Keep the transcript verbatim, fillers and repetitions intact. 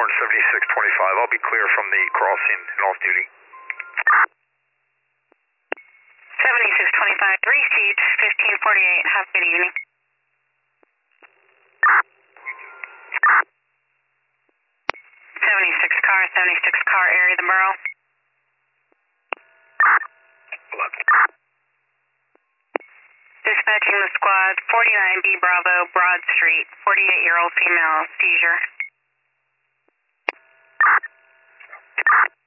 four and seventy-six twenty-five. I'll be clear from the crossing and off duty. seventy-six twenty-five, three seats, fifteen forty-eight. Have a good evening. seventy-six car, seventy-six car, area the borough. eleven. Dispatching the squad, forty-nine B Bravo, Broad Street, forty-eight-year-old female, seizure.